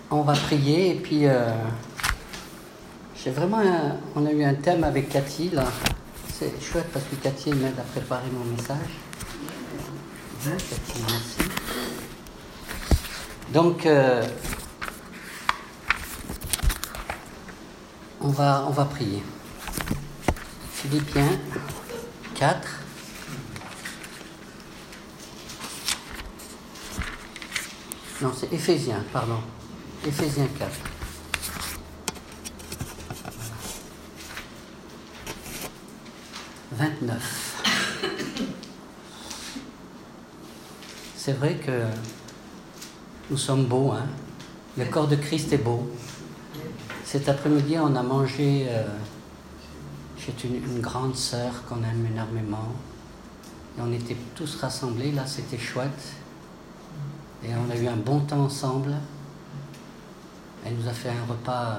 On va prier et puis on a eu un thème avec Cathy là. C'est chouette parce que Cathy m'aide à préparer mon message. Cathy, merci. Donc on va prier. Philippiens 4. Non, c'est Éphésiens, pardon. Éphésiens 4. Voilà. 29. C'est vrai que nous sommes beaux, hein. Le corps de Christ est beau. Cet après-midi, on a mangé chez une grande sœur qu'on aime énormément. Et on était tous rassemblés, là, c'était chouette. Et on a eu un bon temps ensemble. Elle nous a fait un repas,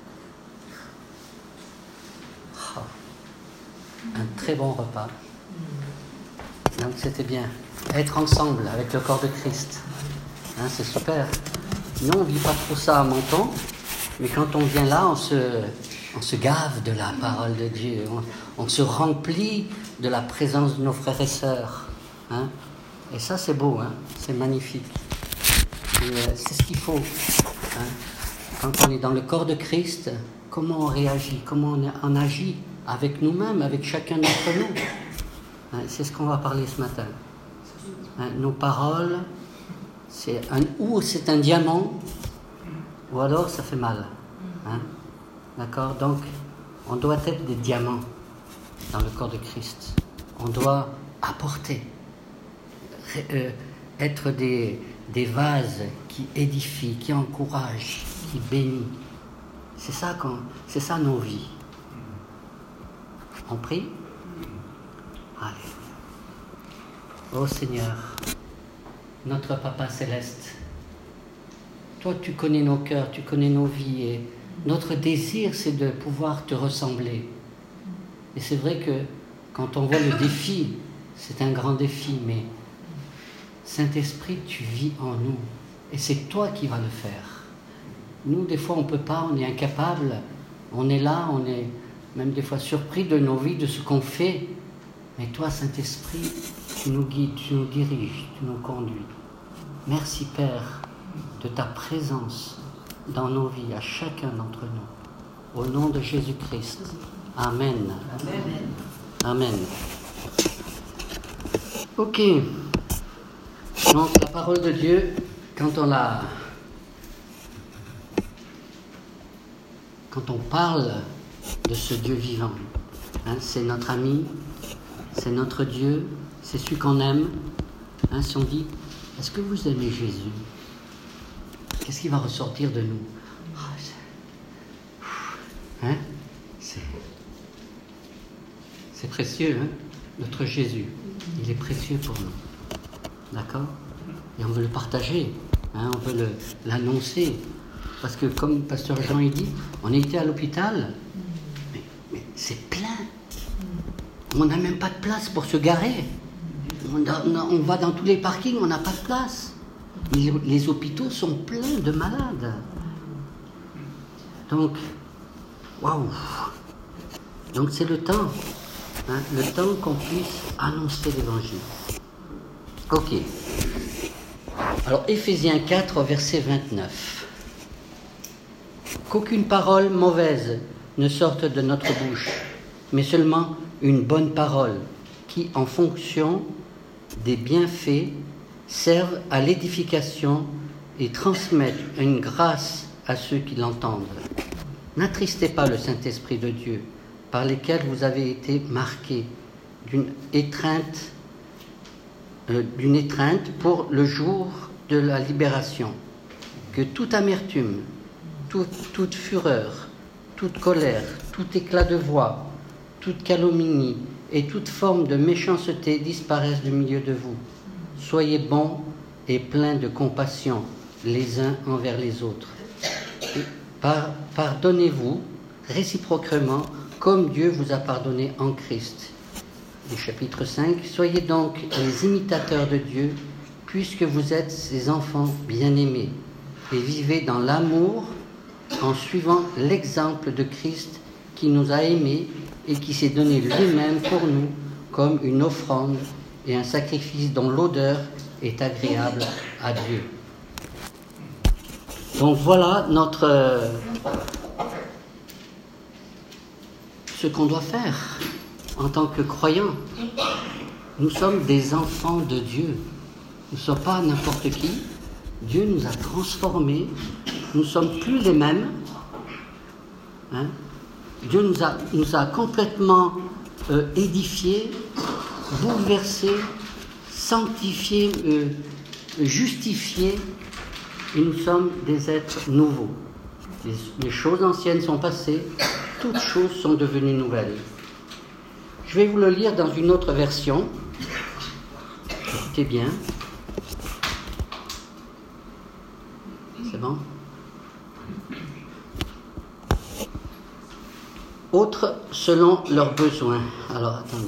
un très bon repas. Donc c'était bien. Être ensemble avec le corps de Christ, hein, c'est super. Nous, on ne vit pas trop ça à Menton, mais quand on vient là, on se gave de la parole de Dieu. On se remplit de la présence de nos frères et sœurs. Hein. Et ça, c'est beau, hein, c'est magnifique. C'est ce qu'il faut. Hein. Quand on est dans le corps de Christ, comment on réagit, comment on agit avec nous-mêmes, avec chacun d'entre nous. Hein, c'est ce qu'on va parler ce matin. Hein, nos paroles, c'est un diamant, ou alors ça fait mal. Hein. D'accord ? Donc, on doit être des diamants dans le corps de Christ. On doit apporter, être des vases qui édifient, qui encouragent, qui bénissent. C'est ça nos vies. On prie ? Allez. Oh Seigneur, notre Papa Céleste, toi tu connais nos cœurs, tu connais nos vies et notre désir c'est de pouvoir te ressembler. Et c'est vrai que quand on voit le défi, c'est un grand défi, mais Saint-Esprit, tu vis en nous. Et c'est toi qui vas le faire. Nous, des fois, on ne peut pas, on est incapable. On est là, on est même des fois surpris de nos vies, de ce qu'on fait. Mais toi, Saint-Esprit, tu nous guides, tu nous diriges, tu nous conduis. Merci, Père, de ta présence dans nos vies, à chacun d'entre nous. Au nom de Jésus-Christ. Amen. Amen. Amen. Ok. Donc la parole de Dieu, quand on parle de ce Dieu vivant, hein, c'est notre ami, c'est notre Dieu, c'est celui qu'on aime. Hein, si on dit, est-ce que vous aimez Jésus ? Qu'est-ce qui va ressortir de nous ? Hein, c'est précieux, hein, notre Jésus. Il est précieux pour nous. D'accord ? Et on veut le partager, hein, on veut l'annoncer. Parce que comme Pasteur Jean il dit, on était à l'hôpital, mais c'est plein. On n'a même pas de place pour se garer. On va dans tous les parkings, on n'a pas de place. Les hôpitaux sont pleins de malades. Donc, waouh. Donc c'est le temps. Hein, le temps qu'on puisse annoncer l'évangile. Ok. Alors, Éphésiens 4, verset 29. Qu'aucune parole mauvaise ne sorte de notre bouche, mais seulement une bonne parole qui, en fonction des bienfaits, serve à l'édification et transmette une grâce à ceux qui l'entendent. N'attristez pas le Saint-Esprit de Dieu, par lesquels vous avez été marqués d'une étreinte pour le jour de la libération. Que toute amertume, toute fureur, toute colère, tout éclat de voix, toute calomnie et toute forme de méchanceté disparaissent du milieu de vous. Soyez bons et pleins de compassion les uns envers les autres. Pardonnez-vous réciproquement comme Dieu vous a pardonné en Christ. Et chapitre 5, soyez donc les imitateurs de Dieu, puisque vous êtes ses enfants bien-aimés, et vivez dans l'amour en suivant l'exemple de Christ qui nous a aimés et qui s'est donné lui-même pour nous comme une offrande et un sacrifice dont l'odeur est agréable à Dieu. Donc voilà ce qu'on doit faire en tant que croyants. Nous sommes des enfants de Dieu. Nous ne sommes pas n'importe qui. Dieu nous a transformés. Nous ne sommes plus les mêmes. Hein? Dieu nous a complètement édifiés, bouleversés, sanctifiés, justifiés. Et nous sommes des êtres nouveaux. Les choses anciennes sont passées. Toutes choses sont devenues nouvelles. Je vais vous le lire dans une autre version. Écoutez bien. C'est bon? Autres selon leurs besoins. Alors, attendez.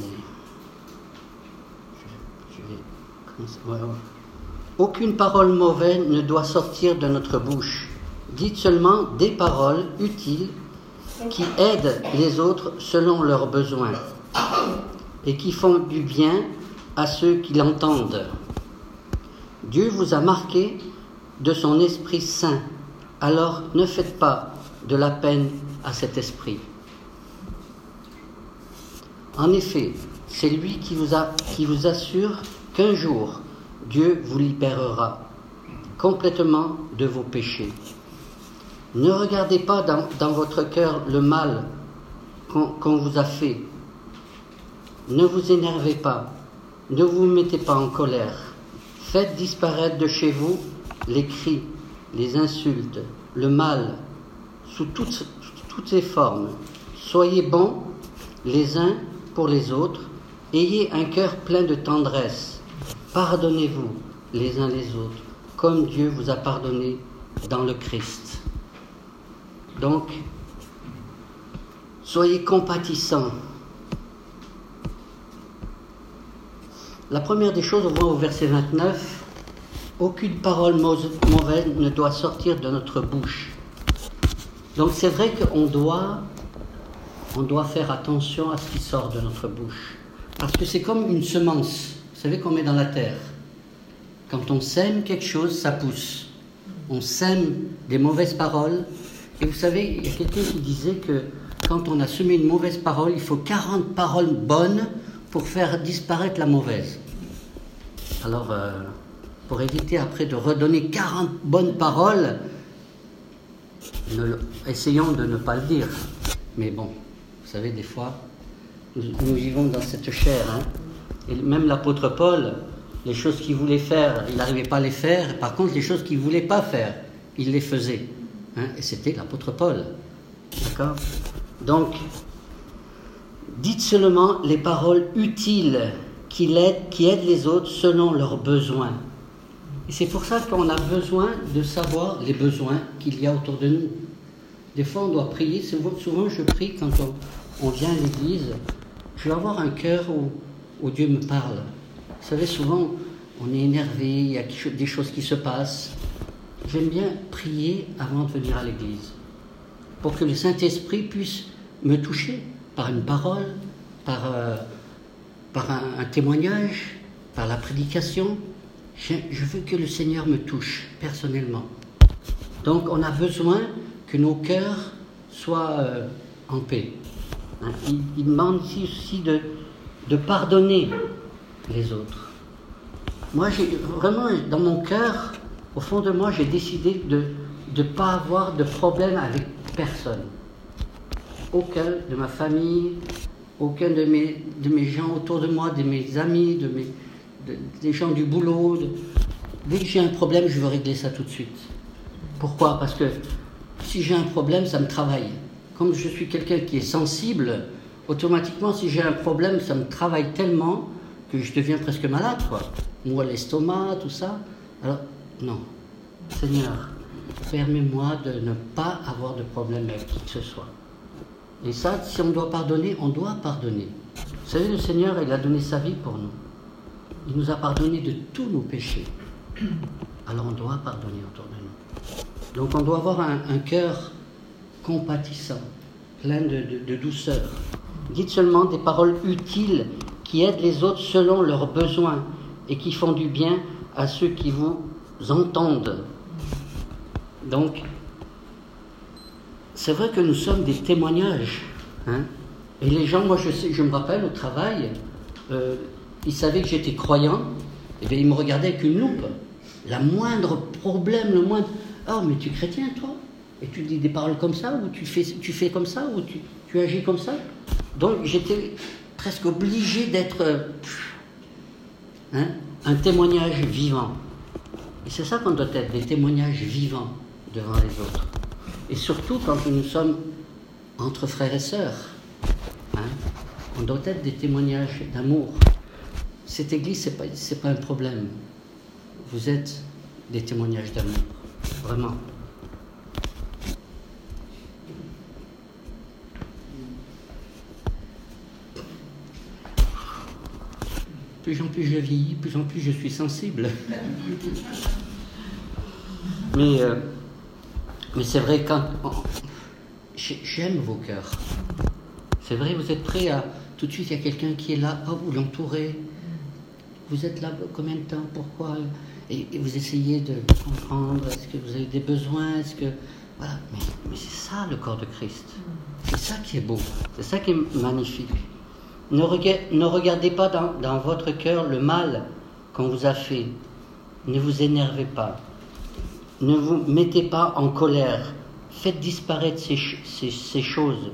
Je vais commencer. Ouais. Aucune parole mauvaise ne doit sortir de notre bouche. Dites seulement des paroles utiles qui aident les autres selon leurs besoins et qui font du bien à ceux qui l'entendent. Dieu vous a marqué de son Esprit Saint, alors ne faites pas de la peine à cet Esprit. En effet, c'est lui qui vous assure qu'un jour, Dieu vous libérera complètement de vos péchés. Ne regardez pas dans votre cœur le mal qu'on vous a fait. Ne vous énervez pas, ne vous mettez pas en colère. Faites disparaître de chez vous les cris, les insultes, le mal, sous toutes ses formes. Soyez bons les uns pour les autres, ayez un cœur plein de tendresse. Pardonnez-vous les uns les autres, comme Dieu vous a pardonné dans le Christ. Donc, soyez compatissants. La première des choses, on voit au verset 29, aucune parole mauvaise ne doit sortir de notre bouche. Donc c'est vrai qu'on doit faire attention à ce qui sort de notre bouche. Parce que c'est comme une semence, vous savez, qu'on met dans la terre. Quand on sème quelque chose, ça pousse. On sème des mauvaises paroles. Et vous savez, il y a quelqu'un qui disait que quand on a semé une mauvaise parole, il faut 40 paroles bonnes pour faire disparaître la mauvaise. Alors, pour éviter après de redonner 40 bonnes paroles, essayons de ne pas le dire. Mais bon, vous savez, des fois, nous vivons dans cette chair. Hein. Et même l'apôtre Paul, les choses qu'il voulait faire, il n'arrivait pas à les faire. Par contre, les choses qu'il ne voulait pas faire, il les faisait. Hein. Et c'était l'apôtre Paul. D'accord ? Donc, dites seulement les paroles utiles qui aident les autres selon leurs besoins. Et c'est pour ça qu'on a besoin de savoir les besoins qu'il y a autour de nous. Des fois, on doit prier. Souvent, je prie quand on vient à l'église. Je veux avoir un cœur où Dieu me parle. Vous savez, souvent, on est énervé, il y a des choses qui se passent. J'aime bien prier avant de venir à l'église, pour que le Saint-Esprit puisse me toucher par une parole, par un témoignage, par la prédication. Je veux que le Seigneur me touche personnellement. Donc on a besoin que nos cœurs soient en paix. Hein, il demande aussi de pardonner les autres. Moi, vraiment, dans mon cœur, au fond de moi, j'ai décidé de ne pas avoir de problème avec personne. Aucun de ma famille, aucun de mes gens autour de moi, de mes amis, des gens du boulot. Dès que j'ai un problème, je veux régler ça tout de suite. Pourquoi ? Parce que si j'ai un problème, ça me travaille. Comme je suis quelqu'un qui est sensible, automatiquement, si j'ai un problème, ça me travaille tellement que je deviens presque malade, quoi. Moi, l'estomac, tout ça. Alors, non. Seigneur, permets-moi de ne pas avoir de problème avec qui que ce soit. Et ça, si on doit pardonner, on doit pardonner. Vous savez, le Seigneur, il a donné sa vie pour nous. Il nous a pardonné de tous nos péchés. Alors on doit pardonner autour de nous. Donc on doit avoir un cœur compatissant, plein de douceur. Dites seulement des paroles utiles qui aident les autres selon leurs besoins et qui font du bien à ceux qui vous entendent. Donc, c'est vrai que nous sommes des témoignages. Hein, et les gens, moi je me rappelle au travail, ils savaient que j'étais croyant, et bien ils me regardaient avec une loupe. La moindre problème, le moindre... Oh, mais tu es chrétien, toi? Et tu dis des paroles comme ça, ou tu fais comme ça, ou tu agis comme ça? Donc j'étais presque obligé d'être un témoignage vivant. Et c'est ça qu'on doit être, des témoignages vivants devant les autres. Et surtout quand nous sommes entre frères et sœurs. On doit être des témoignages d'amour. Cette église, c'est pas un problème. Vous êtes des témoignages d'amour. Vraiment. Plus en plus je vieillis, plus en plus je suis sensible. Mais c'est vrai, j'aime vos cœurs. C'est vrai, vous êtes prêts à... Tout de suite, il y a quelqu'un qui est là, vous l'entourez. Vous êtes là combien de temps? Pourquoi? Et vous essayez de comprendre. Est-ce que vous avez des besoins? Est-ce que... Voilà. Mais c'est ça le corps de Christ. C'est ça qui est beau. C'est ça qui est magnifique. Ne regardez pas dans votre cœur le mal qu'on vous a fait. Ne vous énervez pas. Ne vous mettez pas en colère. Faites disparaître ces choses.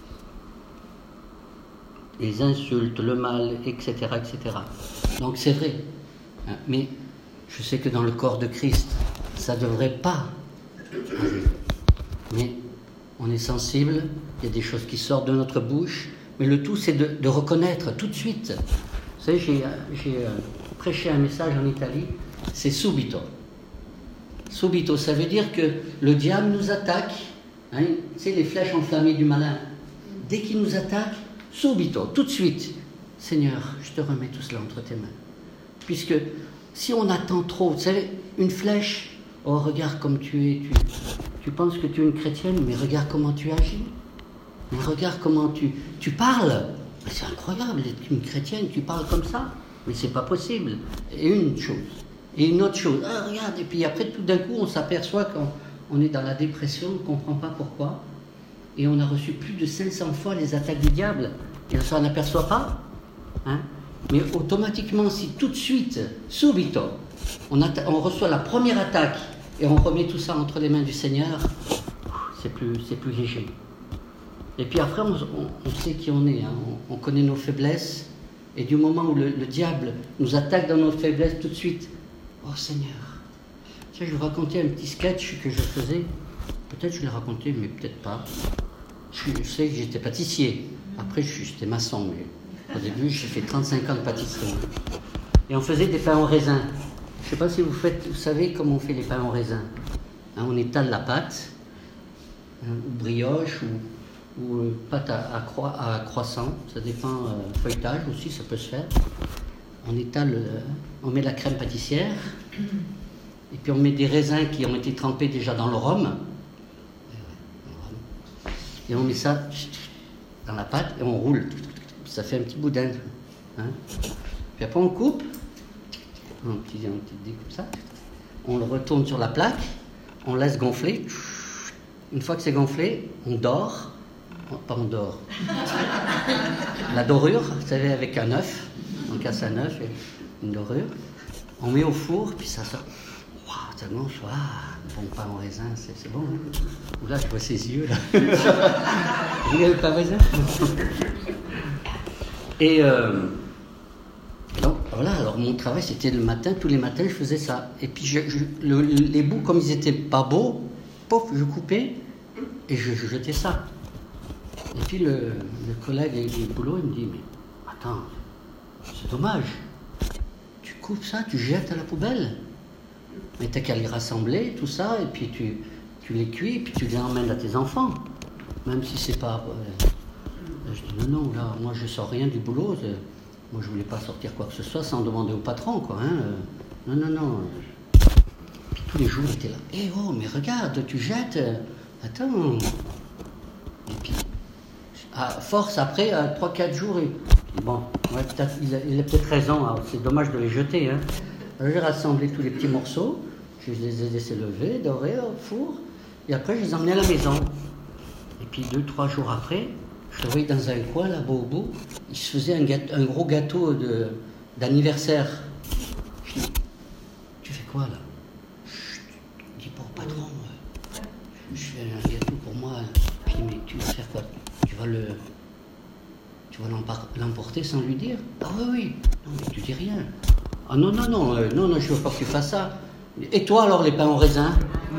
Les insultes, le mal, etc., etc. Donc c'est vrai. Mais je sais que dans le corps de Christ, ça ne devrait pas arriver. Mais on est sensible, il y a des choses qui sortent de notre bouche, mais le tout c'est de reconnaître tout de suite. Vous savez, j'ai prêché un message en Italie, c'est subito. Subito, ça veut dire que le diable nous attaque, tu sais, les flèches enflammées du malin. Dès qu'il nous attaque, subito, tout de suite, Seigneur, je te remets tout cela entre tes mains. Puisque si on attend trop, vous savez, une flèche, oh regarde comme tu es, tu penses que tu es une chrétienne, mais regarde comment tu agis, mais regarde comment tu parles. Mais c'est incroyable, être une chrétienne, tu parles comme ça, mais c'est pas possible. Et une chose, et une autre chose, regarde, et puis après tout d'un coup on s'aperçoit qu'on est dans la dépression, on ne comprend pas pourquoi, et on a reçu plus de 500 fois les attaques du diable, et on s'en aperçoit pas, mais automatiquement, si tout de suite, subito, on reçoit la première attaque et on remet tout ça entre les mains du Seigneur, c'est plus léger. Et puis après, on sait qui on est, on connaît nos faiblesses, et du moment où le diable nous attaque dans nos faiblesses, tout de suite, oh Seigneur. Tu sais, je vais vous raconter un petit sketch que je faisais, peut-être je l'ai raconté, mais peut-être pas. Je sais que j'étais pâtissier, après j'étais maçon, mais... Au début, j'ai fait 35 ans de pâtisserie. Et on faisait des pains au raisin. Je ne sais pas si vous savez comment on fait les pains au raisin. On étale la pâte, ou brioche, ou pâte à croissant. Ça dépend, feuilletage aussi, ça peut se faire. On étale, on met la crème pâtissière, et puis on met des raisins qui ont été trempés déjà dans le rhum. Et on met ça dans la pâte et on roule. Ça fait un petit boudin. Puis après on coupe, un petit dé comme ça, on le retourne sur la plaque, on laisse gonfler. Une fois que c'est gonflé, on dort. Pas on dort. La dorure, vous savez, avec un œuf, on casse un œuf et une dorure. On met au four, puis ça sort. Waouh, ça gonfle. Bon pain au raisin, c'est bon. Là, je vois ses yeux là. Vous n'avez pas raisin? Et donc, voilà, alors mon travail, c'était le matin, tous les matins, je faisais ça. Et puis, les bouts, comme ils n'étaient pas beaux, pof, je coupais et je jetais ça. Et puis, le collègue du boulot, il me dit, mais attends, c'est dommage. Tu coupes ça, tu jettes à la poubelle. Mais t'as qu'à les rassembler, tout ça, et puis tu les cuis, et puis tu les emmènes à tes enfants. Même si c'est pas... Je dis non, là, moi je sors rien du boulot, moi je voulais pas sortir quoi que ce soit sans demander au patron, quoi. Non. tous les jours, il était là. Eh oh, mais regarde, tu jettes. Attends. Et puis, à force, après, 3-4 jours, bon, ouais, il a peut-être raison, hein, c'est dommage de les jeter. Hein. Alors, j'ai rassemblé tous les petits morceaux, je les ai laissés lever, dorer au four, et après, je les ai emmenés à la maison. Et puis, 2-3 jours après, je le voyais dans un coin, là-bas au bout, il se faisait un gros gâteau d'anniversaire. Je dis, tu fais quoi, là? Chut, dis pas au patron, je fais un gâteau pour moi. Je dis, mais tu vas faire quoi? Tu vas l'emporter sans lui dire? Ah oui, oui. Non, mais tu dis rien. Ah non, je veux pas que tu fasses ça. Et toi, alors, les pains au raisin?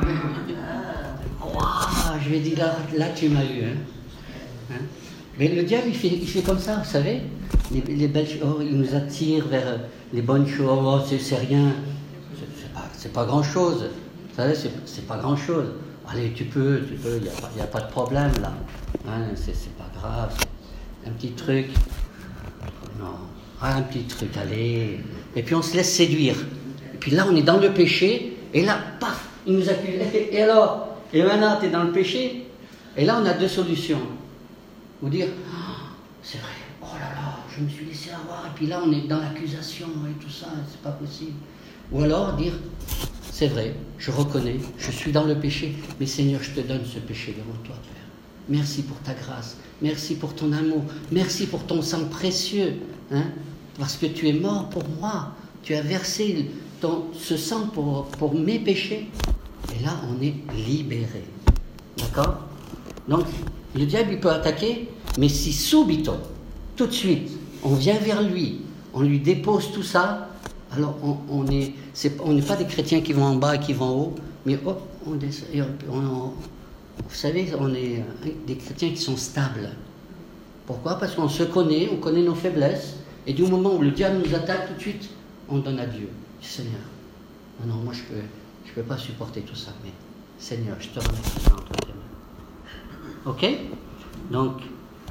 Je lui ai dit, là tu m'as eu. Hein? Mais le diable, il fait comme ça, vous savez. Les belles choses, il nous attire vers les bonnes choses. Oh, c'est rien. C'est pas grand-chose. Vous savez, c'est pas grand-chose. Allez, tu peux, il n'y a pas de problème, là. Hein, c'est pas grave. Un petit truc. Non. Un petit truc, allez. Et puis on se laisse séduire. Et puis là, on est dans le péché. Et là, paf, il nous accuse. Et alors? Et maintenant, tu es dans le péché. Et là, on a 2 solutions. Ou dire, oh, c'est vrai, oh là là, je me suis laissé avoir. Et puis là, on est dans l'accusation et tout ça, c'est pas possible. Ou alors dire, c'est vrai, je reconnais, je suis dans le péché, mais Seigneur, je te donne ce péché devant toi, Père. Merci pour ta grâce, merci pour ton amour, merci pour ton sang précieux, hein, parce que tu es mort pour moi, tu as versé ce sang pour mes péchés. Et là, on est libéré. D'accord? Donc, le diable, il peut attaquer, mais si subito, tout de suite, on vient vers lui, on lui dépose tout ça, alors on n'est pas des chrétiens qui vont en bas et qui vont en haut, mais hop, on descend, vous savez, on est des chrétiens qui sont stables. Pourquoi? Parce qu'on se connaît, on connaît nos faiblesses, et du moment où le diable nous attaque, tout de suite, on donne à Dieu. Seigneur, non, moi je peux pas supporter tout ça, mais Seigneur, je te remets tout ça entre tes mains. Ok? Donc,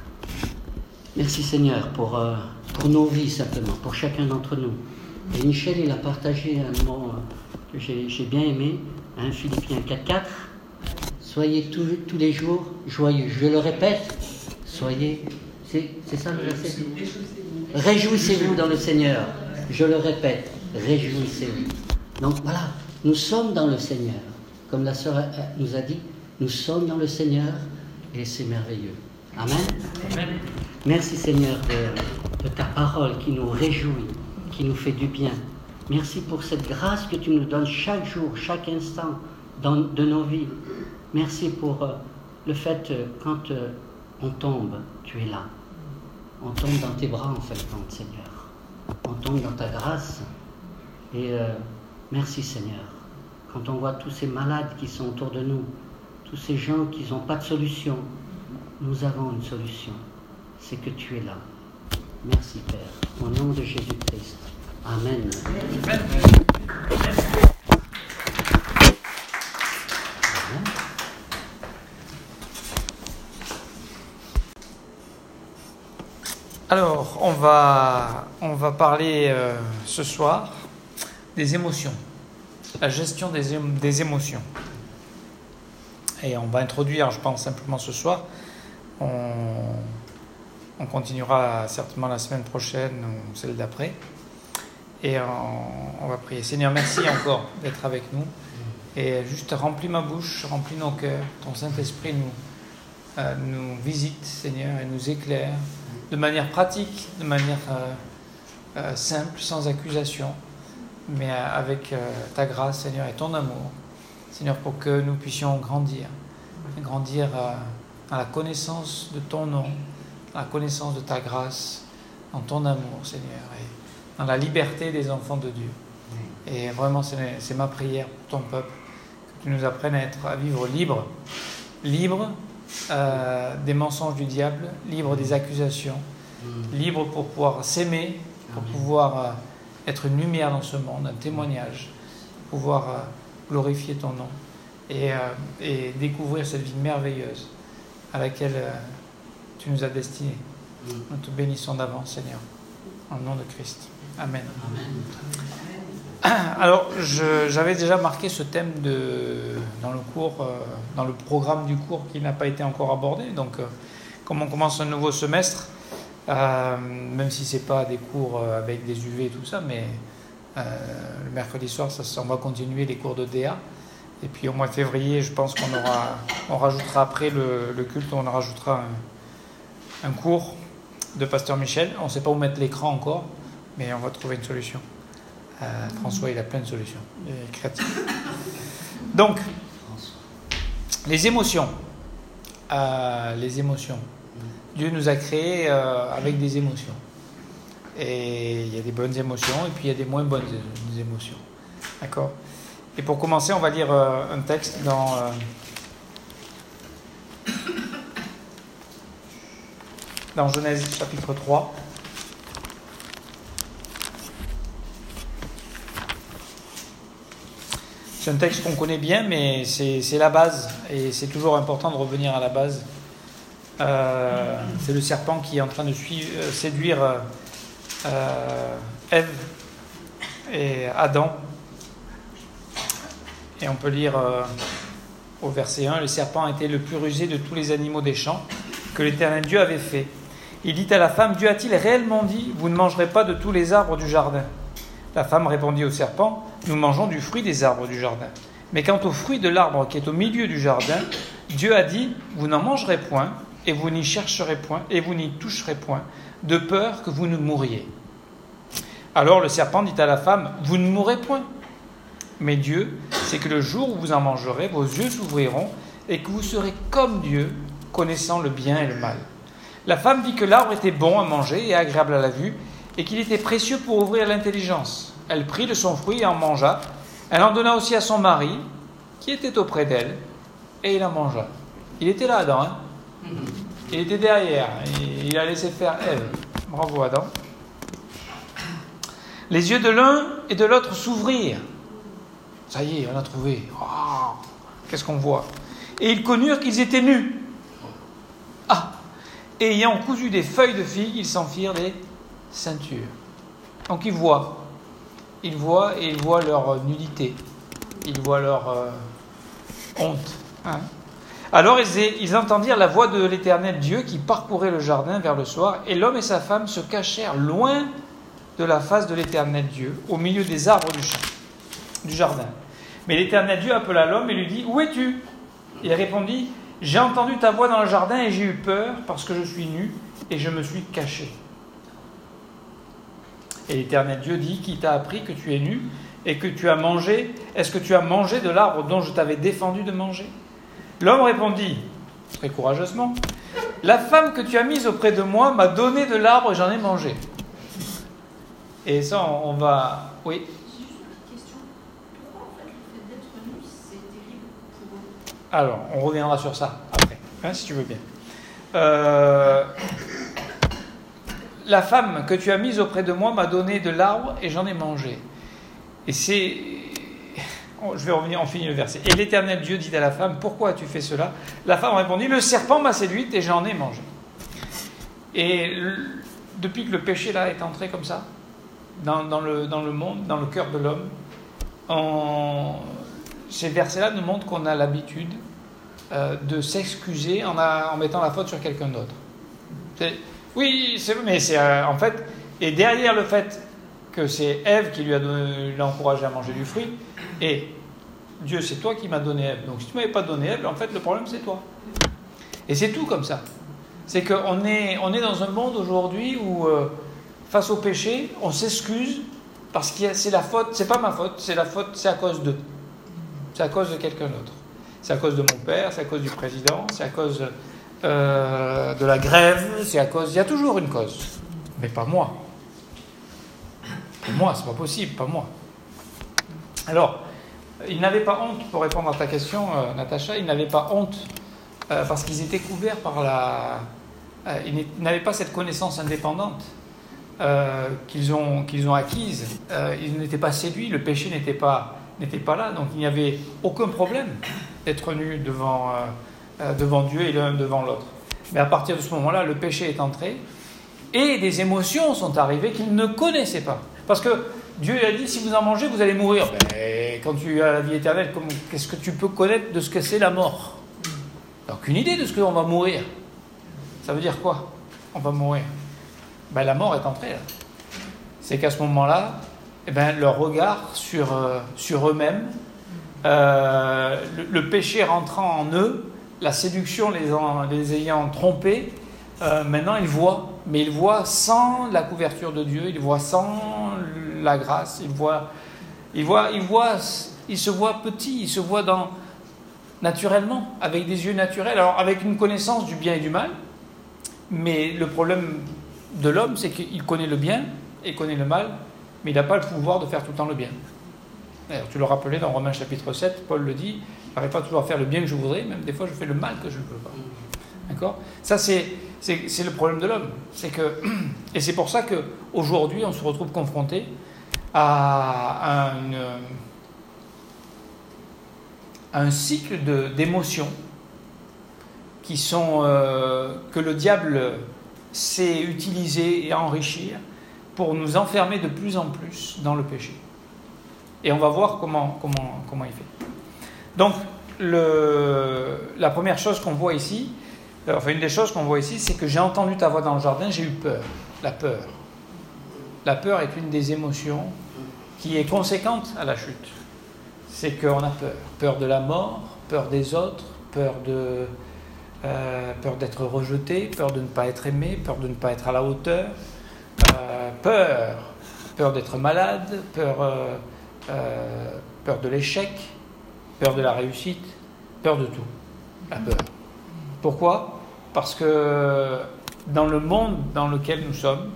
merci Seigneur pour nos vies simplement, pour chacun d'entre nous. Et Michel, il a partagé un mot que j'ai bien aimé, hein, Philippiens 4.4. Soyez tous les jours joyeux. Je le répète, soyez... C'est ça le verset? Réjouissez-vous dans le Seigneur. Je le répète, réjouissez-vous. Donc voilà, nous sommes dans le Seigneur. Comme la sœur nous a dit, nous sommes dans le Seigneur et c'est merveilleux. Amen. Amen. Merci Seigneur de ta parole qui nous réjouit, qui nous fait du bien. Merci pour cette grâce que tu nous donnes chaque jour, chaque instant de nos vies. Merci pour le fait quand on tombe, tu es là. On tombe dans tes bras en fait, Seigneur. On tombe dans ta grâce. Et merci Seigneur. Quand on voit tous ces malades qui sont autour de nous, tous ces gens qui n'ont pas de solution, nous avons une solution. C'est que tu es là. Merci Père. Au nom de Jésus-Christ. Amen. Amen. Alors, on va parler ce soir des émotions, la gestion des émotions. Et on va introduire, je pense, simplement ce soir. On continuera certainement la semaine prochaine ou celle d'après. Et on va prier. Seigneur, merci encore d'être avec nous. Et juste remplis ma bouche, remplis nos cœurs. Ton Saint-Esprit nous visite, Seigneur, et nous éclaire de manière pratique, de manière simple, sans accusation, mais avec ta grâce, Seigneur, et ton amour. Seigneur, pour que nous puissions grandir dans la connaissance de ton nom, dans la connaissance de ta grâce, dans ton amour, Seigneur, et dans la liberté des enfants de Dieu. Et vraiment, c'est ma prière pour ton peuple, que tu nous apprennes à vivre libre des mensonges du diable, libre des accusations, libre pour pouvoir s'aimer, pour pouvoir être une lumière dans ce monde, un témoignage, pour pouvoir glorifier ton nom et découvrir cette vie merveilleuse à laquelle tu nous as destinés. Nous te bénissons d'avance, Seigneur, en nom de Christ. Amen. Amen. Alors, j'avais déjà marqué ce thème dans le cours, dans le programme du cours qui n'a pas été encore abordé. Donc, comme on commence un nouveau semestre, même si c'est pas des cours avec des UV et tout ça, mais le mercredi soir, on va continuer les cours de DA. Et puis au mois de février, je pense on rajoutera après le culte, on rajoutera un cours de Pasteur Michel. On ne sait pas où mettre l'écran encore, mais on va trouver une solution. François, il a plein de solutions. Il est créatif. Donc, les émotions. Dieu nous a créés avec des émotions. Et il y a des bonnes émotions et puis il y a des moins bonnes émotions. D'accord ? Et pour commencer, on va lire un texte dans Genèse chapitre 3. C'est un texte qu'on connaît bien, mais c'est la base, et c'est toujours important de revenir à la base. C'est le serpent qui est en train de séduire Ève et Adam. Et on peut lire au verset 1, « Le serpent était le plus rusé de tous les animaux des champs que l'Éternel Dieu avait fait. Il dit à la femme, Dieu a-t-il réellement dit, vous ne mangerez pas de tous les arbres du jardin ? La femme répondit au serpent, nous mangeons du fruit des arbres du jardin. Mais quant au fruit de l'arbre qui est au milieu du jardin, Dieu a dit, vous n'en mangerez point, et vous n'y chercherez point, et vous n'y toucherez point, de peur que vous ne mouriez. Alors le serpent dit à la femme, vous ne mourrez point. Mais Dieu, c'est que le jour où vous en mangerez, vos yeux s'ouvriront, et que vous serez comme Dieu, connaissant le bien et le mal. La femme vit que l'arbre était bon à manger et agréable à la vue, et qu'il était précieux pour ouvrir l'intelligence. Elle prit de son fruit et en mangea. Elle en donna aussi à son mari, qui était auprès d'elle, et il en mangea. Il était là, Adam. Il était derrière. Il a laissé faire Ève. Bravo, Adam. Les yeux de l'un et de l'autre s'ouvrirent. Ça y est, on a trouvé. Oh, qu'est-ce qu'on voit ? Et ils connurent qu'ils étaient nus. Et ayant cousu des feuilles de figue, ils s'en firent des ceintures. Donc ils voient leur nudité. Ils voient leur honte. Alors ils entendirent la voix de l'Éternel Dieu qui parcourait le jardin vers le soir, et l'homme et sa femme se cachèrent loin de la face de l'Éternel Dieu, au milieu des arbres du jardin. Mais l'Éternel Dieu appela l'homme et lui dit, où es-tu ? Il répondit, j'ai entendu ta voix dans le jardin et j'ai eu peur parce que je suis nu et je me suis caché. Et l'Éternel Dieu dit, qui t'a appris que tu es nu et que tu as mangé, est-ce que tu as mangé de l'arbre dont je t'avais défendu de manger ? L'homme répondit, très courageusement, la femme que tu as mise auprès de moi m'a donné de l'arbre et j'en ai mangé. Et ça, on va... Oui ? Alors, on reviendra sur ça après, si tu veux bien. La femme que tu as mise auprès de moi m'a donné de l'arbre et j'en ai mangé. Et c'est... Je vais revenir, on finit le verset. Et l'Éternel Dieu dit à la femme, pourquoi as-tu fait cela ? La femme répondit, le serpent m'a séduite et j'en ai mangé. Et depuis que le péché là est entré comme ça, dans le monde, dans le cœur de l'homme, ces versets-là nous montrent qu'on a l'habitude de s'excuser en mettant la faute sur quelqu'un d'autre. Mais c'est en fait, et derrière le fait que c'est Ève qui l'a encouragé à manger du fruit, et Dieu, c'est toi qui m'as donné Ève. Donc si tu ne m'avais pas donné Ève, en fait le problème c'est toi. Et c'est tout comme ça. C'est qu'on est dans un monde aujourd'hui où face au péché, on s'excuse parce que c'est la faute, c'est pas ma faute, c'est la faute, c'est à cause d'eux. C'est à cause de quelqu'un d'autre. C'est à cause de mon père, c'est à cause du président, c'est à cause de la grève, c'est à cause... Il y a toujours une cause. Mais pas moi. Pour moi, c'est pas possible, pas moi. Alors, ils n'avaient pas honte, pour répondre à ta question, Natacha, ils n'avaient pas honte parce qu'ils étaient couverts par la... ils n'avaient pas cette connaissance indépendante qu'ils ont acquise. Ils n'étaient pas séduits, le péché n'était pas là, donc il n'y avait aucun problème d'être nus devant Dieu et l'un devant l'autre. Mais à partir de ce moment-là, le péché est entré et des émotions sont arrivées qu'ils ne connaissaient pas. Parce que Dieu a dit, si vous en mangez, vous allez mourir. Ben, quand tu as la vie éternelle, qu'est-ce que tu peux connaître de ce que c'est la mort? Tu n'as aucune idée de ce qu'on va mourir. Ça veut dire quoi? On va mourir. Ben, la mort est entrée là. C'est qu'à ce moment-là, leur regard sur eux-mêmes, le péché rentrant en eux, la séduction les ayant trompés, maintenant ils voient, mais ils voient sans la couverture de Dieu, ils voient sans la grâce, ils se voient petits, ils se voient naturellement, avec des yeux naturels, alors avec une connaissance du bien et du mal, mais le problème de l'homme, c'est qu'il connaît le bien et connaît le mal, mais il n'a pas le pouvoir de faire tout le temps le bien. D'ailleurs, tu le rappelais dans Romains chapitre 7, Paul le dit, je n'arrive pas toujours à faire le bien que je voudrais, même des fois je fais le mal que je ne veux pas. D'accord ? Ça, c'est le problème de l'homme. Et c'est pour ça qu'aujourd'hui, on se retrouve confronté à un cycle d'émotions qui sont, que le diable sait utiliser et enrichir pour nous enfermer de plus en plus dans le péché. Et on va voir comment il fait. Donc, la première chose qu'on voit ici, une des choses qu'on voit ici, c'est que j'ai entendu ta voix dans le jardin, j'ai eu peur. La peur. La peur est une des émotions qui est conséquente à la chute. C'est qu'on a peur. Peur de la mort, peur des autres, peur d'être rejeté, peur de ne pas être aimé, peur de ne pas être à la hauteur, peur d'être malade, peur de l'échec, peur de la réussite, peur de tout. La peur. Pourquoi ? Parce que dans le monde dans lequel nous sommes,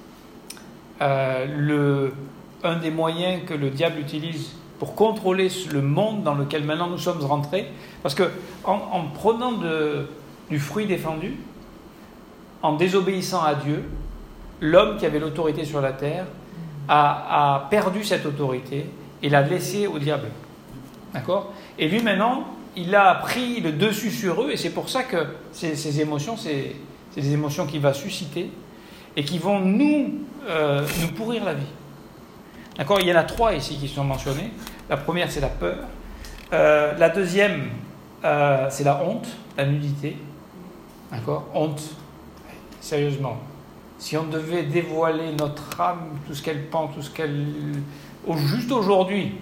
un des moyens que le diable utilise pour contrôler le monde dans lequel maintenant nous sommes rentrés, parce que en prenant du fruit défendu, en désobéissant à Dieu, l'homme qui avait l'autorité sur la terre a perdu cette autorité et l'a laissée au diable. D'accord ? Et lui maintenant, il a pris le dessus sur eux, et c'est pour ça que ces émotions, c'est des émotions qu'il va susciter et qui vont nous pourrir la vie. D'accord ? Il y en a 3 ici qui sont mentionnés. La première, c'est la peur. La deuxième, c'est la honte, la nudité. D'accord ? Honte. Sérieusement. Si on devait dévoiler notre âme, tout ce qu'elle pense, juste aujourd'hui,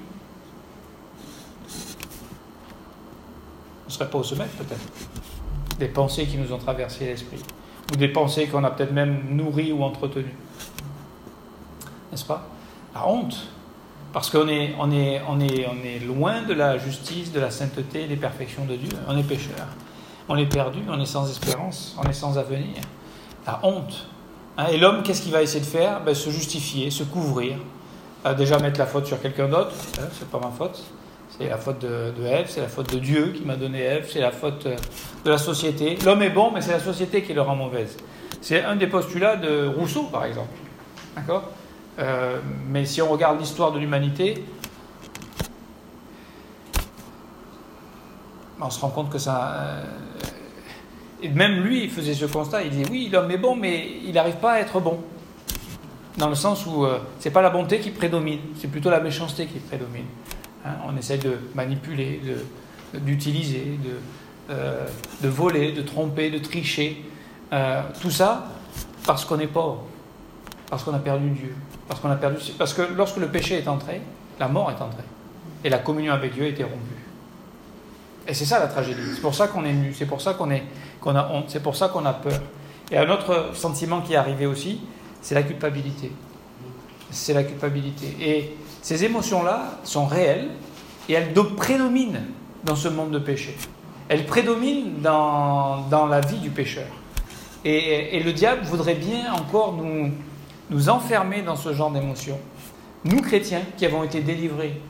on ne serait pas au sommet peut-être. Des pensées qui nous ont traversé l'esprit. Ou des pensées qu'on a peut-être même nourries ou entretenues. N'est-ce pas ? La honte. Parce qu'on est loin de la justice, de la sainteté, des perfections de Dieu. On est pécheur. On est perdu, on est sans espérance, on est sans avenir. La honte. Et l'homme, qu'est-ce qu'il va essayer de faire ? Se justifier, se couvrir. Déjà mettre la faute sur quelqu'un d'autre. C'est pas ma faute. C'est la faute de Ève, c'est la faute de Dieu qui m'a donné Ève, c'est la faute de la société. L'homme est bon, mais c'est la société qui le rend mauvaise. C'est un des postulats de Rousseau, par exemple. D'accord ? Mais si on regarde l'histoire de l'humanité, on se rend compte que ça... et même lui, il faisait ce constat, il disait, oui, l'homme est bon, mais il n'arrive pas à être bon. Dans le sens où c'est pas la bonté qui prédomine, c'est plutôt la méchanceté qui prédomine. On essaie de manipuler, d'utiliser, de voler, de tromper, de tricher. Tout ça parce qu'on est pauvre, parce qu'on a perdu Dieu, parce que lorsque le péché est entré, la mort est entrée. Et la communion avec Dieu a été rompue. Et c'est ça la tragédie. C'est pour ça qu'on est nu, c'est pour ça qu'on a honte, c'est pour ça qu'on a peur. Et un autre sentiment qui est arrivé aussi, c'est la culpabilité. C'est la culpabilité. Et ces émotions-là sont réelles et elles prédominent dans ce monde de péché. Elles prédominent dans la vie du pécheur. Et le diable voudrait bien encore nous enfermer dans ce genre d'émotions. Nous, chrétiens, qui avons été délivrés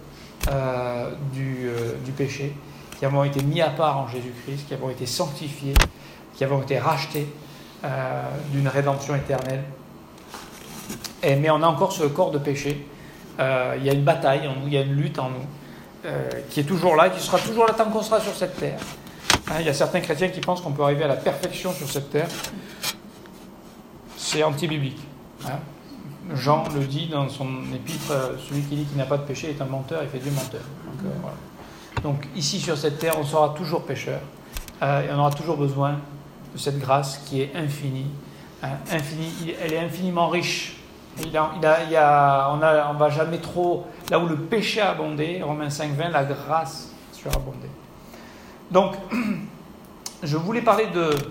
du péché, qui avons été mis à part en Jésus-Christ, qui avons été sanctifiés, qui avons été rachetés d'une rédemption éternelle. Mais on a encore ce corps de péché. Il y a une bataille en nous, il y a une lutte en nous, qui est toujours là, qui sera toujours là tant qu'on sera sur cette terre. Il y a certains chrétiens qui pensent qu'on peut arriver à la perfection sur cette terre. C'est anti-biblique. Jean le dit dans son épître, celui qui dit qu'il n'a pas de péché est un menteur, il fait Dieu menteur. Donc, voilà. Donc ici sur cette terre, on sera toujours pécheur et on aura toujours besoin de cette grâce qui est infinie. Elle est infiniment riche. On va jamais trop... Là où le péché a abondé, Romains 5,20, la grâce surabondé. Donc, je voulais parler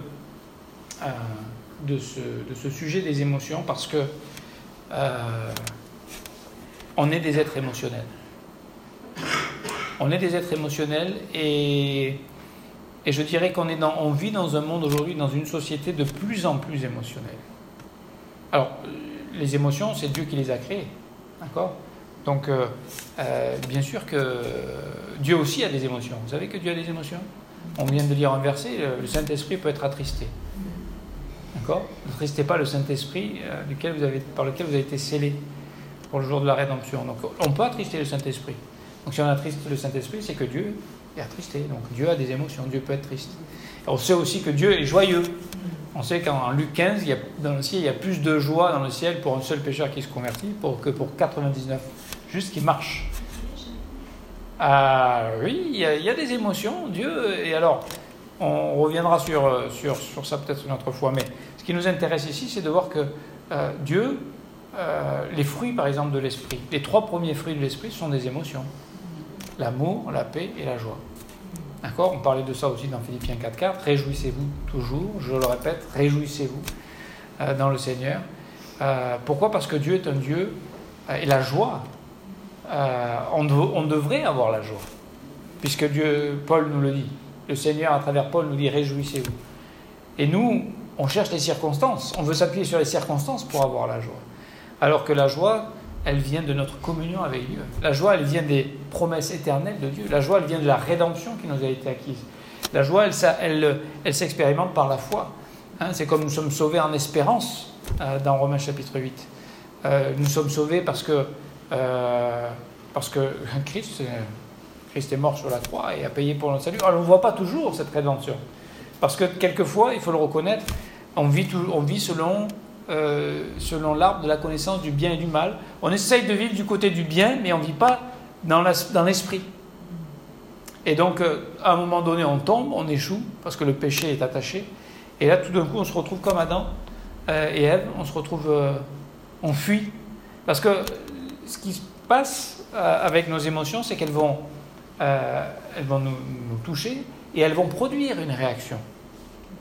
de ce sujet des émotions parce que on est des êtres émotionnels. On est des êtres émotionnels et je dirais on vit dans un monde aujourd'hui, dans une société de plus en plus émotionnelle. Alors, les émotions, c'est Dieu qui les a créées, d'accord ? Donc, bien sûr que Dieu aussi a des émotions. Vous savez que Dieu a des émotions ? On vient de lire un verset, le Saint-Esprit peut être attristé. D'accord ? Ne tristez pas le Saint-Esprit par lequel vous avez été scellés pour le jour de la rédemption. Donc, on peut attrister le Saint-Esprit. Donc, si on attriste le Saint-Esprit, c'est que Dieu est attristé. Donc, Dieu a des émotions, Dieu peut être triste. On sait aussi que Dieu est joyeux. On sait qu'en Luc 15, dans le ciel, il y a plus de joie dans le ciel pour un seul pécheur qui se convertit que pour 99 justes qui marchent. Oui, il y a des émotions, Dieu. Et alors, on reviendra sur ça peut-être une autre fois. Mais ce qui nous intéresse ici, c'est de voir que Dieu, les fruits par exemple de l'esprit, les 3 premiers fruits de l'esprit sont des émotions. L'amour, la paix et la joie. D'accord ? On parlait de ça aussi dans Philippiens 4,4. Réjouissez-vous toujours, je le répète, réjouissez-vous dans le Seigneur. Pourquoi ? Parce que Dieu est un Dieu, et la joie, on devrait avoir la joie. Puisque Paul nous le dit, le Seigneur à travers Paul nous dit réjouissez-vous. Et nous, on cherche les circonstances, on veut s'appuyer sur les circonstances pour avoir la joie. Alors que la joie, elle vient de notre communion avec Dieu. La joie, elle vient des promesses éternelles de Dieu. La joie, elle vient de la rédemption qui nous a été acquise. La joie, elle s'expérimente par la foi. C'est comme nous sommes sauvés en espérance dans Romains chapitre 8. Nous sommes sauvés parce que Christ est mort sur la croix et a payé pour notre salut. Alors, on ne voit pas toujours cette rédemption. Parce que quelquefois, il faut le reconnaître, on vit selon l'arbre de la connaissance du bien et du mal. On essaye de vivre du côté du bien, mais on ne vit pas dans l'esprit. Et donc, à un moment donné, on tombe, on échoue, parce que le péché est attaché. Et là, tout d'un coup, on se retrouve comme Adam et Ève, on fuit. Parce que ce qui se passe avec nos émotions, c'est qu'elles vont nous toucher et elles vont produire une réaction. D'accord ?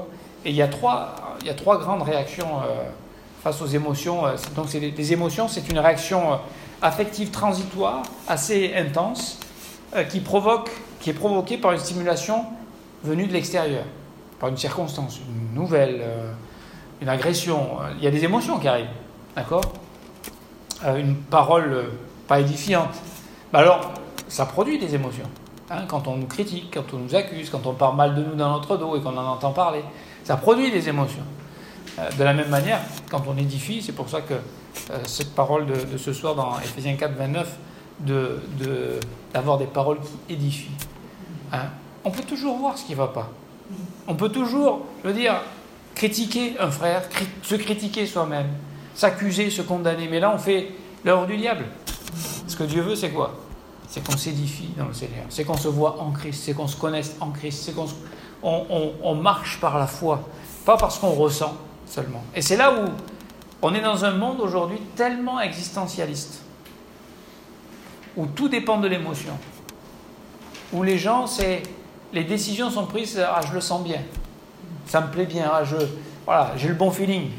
Et il y a trois grandes réactions face aux émotions. Donc, les émotions, c'est une réaction affective transitoire, assez intense, qui est provoquée par une stimulation venue de l'extérieur, par une circonstance, une nouvelle, une agression. Il y a des émotions qui arrivent, d'accord ? Une parole pas édifiante. Alors, ça produit des émotions. Quand on nous critique, quand on nous accuse, quand on parle mal de nous dans notre dos et qu'on en entend parler, ça produit des émotions. De la même manière, quand on édifie, c'est pour ça que cette parole de ce soir dans Éphésiens 4, 29, d'avoir des paroles qui édifient. On peut toujours voir ce qui ne va pas. On peut toujours, critiquer un frère, se critiquer soi-même, s'accuser, se condamner. Mais là, on fait l'œuvre du diable. Ce que Dieu veut, c'est quoi ? C'est qu'on s'édifie dans le Seigneur. C'est qu'on se voit en Christ. C'est qu'on se connaisse en Christ. C'est qu'on marche par la foi. Pas parce qu'on ressent seulement. Et c'est là où on est dans un monde aujourd'hui tellement existentialiste. Où tout dépend de l'émotion. Où les gens, les décisions sont prises, je le sens bien. Ça me plaît bien. J'ai le bon feeling.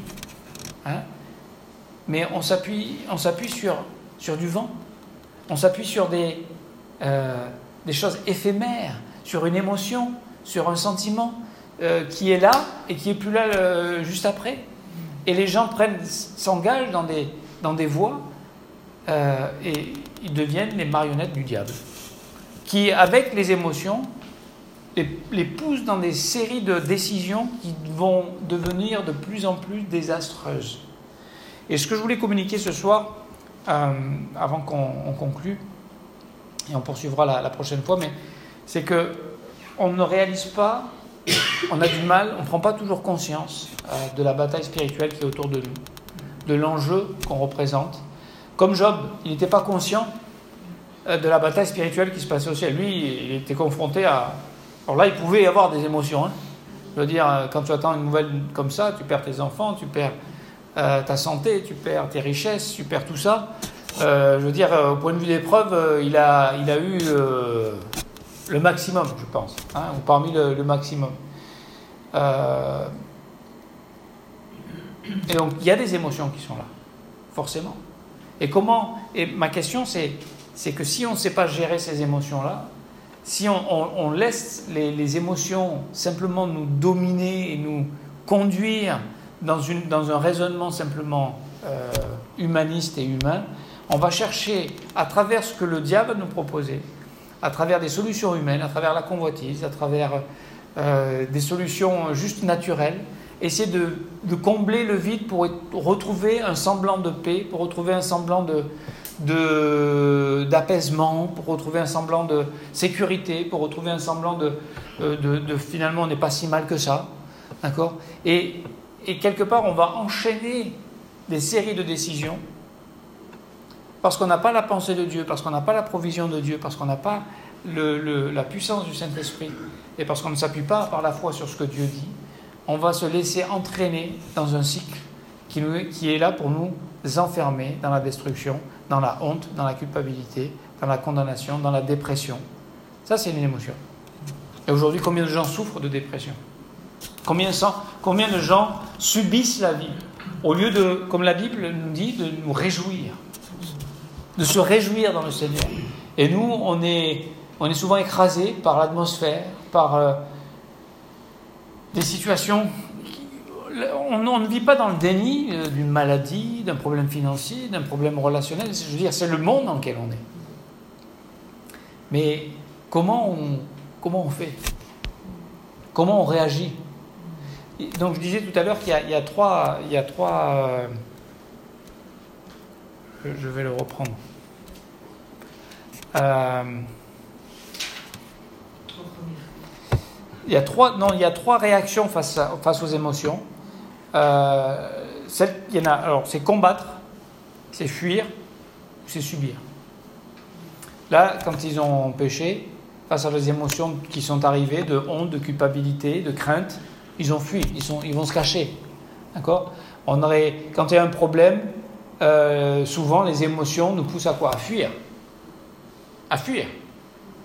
Mais on s'appuie sur du vent. On s'appuie sur des choses éphémères, sur une émotion, sur un sentiment qui est là et qui n'est plus là juste après. Et les gens s'engagent dans des voies et ils deviennent les marionnettes du diable, qui, avec les émotions, les poussent dans des séries de décisions qui vont devenir de plus en plus désastreuses. Et ce que je voulais communiquer ce soir, avant qu'on conclue, et on poursuivra la prochaine fois, mais c'est qu'on ne réalise pas, on a du mal, on ne prend pas toujours conscience de la bataille spirituelle qui est autour de nous. de l'enjeu qu'on représente. Comme Job, il n'était pas conscient de la bataille spirituelle qui se passait au ciel. Lui, il était confronté à... Alors là, il pouvait y avoir des émotions. Je veux dire, quand tu attends une nouvelle comme ça, tu perds tes enfants, tu perds ta santé, tu perds tes richesses, tu perds tout ça. Je veux dire, au point de vue d'épreuve, il a eu le maximum, je pense, ou parmi le maximum. Et donc, il y a des émotions qui sont là, forcément. Et ma question, c'est que si on ne sait pas gérer ces émotions-là, si on laisse les émotions simplement nous dominer et nous conduire dans un raisonnement simplement humaniste et humain, on va chercher, à travers ce que le diable va nous proposer, à travers des solutions humaines, à travers la convoitise, à travers des solutions juste naturelles, essayer de combler le vide pour retrouver un semblant de paix, pour retrouver un semblant d'apaisement, pour retrouver un semblant de sécurité, pour retrouver un semblant de finalement on n'est pas si mal que ça, d'accord ? Et quelque part on va enchaîner des séries de décisions parce qu'on n'a pas la pensée de Dieu, parce qu'on n'a pas la provision de Dieu, parce qu'on n'a pas la puissance du Saint-Esprit et parce qu'on ne s'appuie pas par la foi sur ce que Dieu dit. On va se laisser entraîner dans un cycle qui est là pour nous enfermer dans la destruction, dans la honte, dans la culpabilité, dans la condamnation, dans la dépression. Ça, c'est une émotion. Et aujourd'hui, combien de gens souffrent de dépression ? Combien de gens subissent la vie au lieu de, comme la Bible nous dit, de nous réjouir, de se réjouir dans le Seigneur. Et nous, on est souvent écrasés par l'atmosphère, par des situations. On ne vit pas dans le déni d'une maladie, d'un problème financier, d'un problème relationnel. Je veux dire, c'est le monde dans lequel on est. Mais comment on fait ? Comment on réagit ? Donc je disais tout à l'heure qu'il y a trois. Je vais le reprendre. Il y a trois réactions face aux émotions. Alors, c'est combattre, c'est fuir, c'est subir. Là, quand ils ont péché, face à les émotions qui sont arrivées, de honte, de culpabilité, de crainte, ils ont fui, ils vont se cacher. D'accord ? Quand il y a un problème, souvent les émotions nous poussent à quoi ? À fuir. À fuir. D'accord ?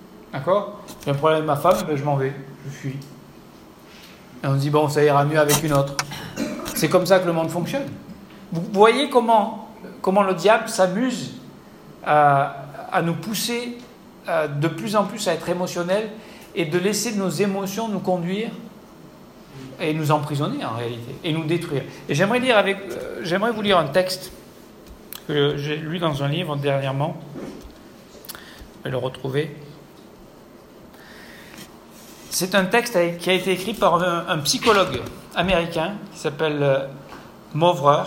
J'ai un problème avec ma femme, je m'en vais, je fuis. Et on se dit, bon, ça ira mieux avec une autre. C'est comme ça que le monde fonctionne. Vous voyez comment le diable s'amuse à nous pousser de plus en plus à être émotionnels et de laisser nos émotions nous conduire et nous emprisonner en réalité, et nous détruire. Et j'aimerais vous lire un texte que j'ai lu dans un livre dernièrement. Je vais le retrouver. C'est un texte qui a été écrit par un psychologue américain qui s'appelle Mowrer,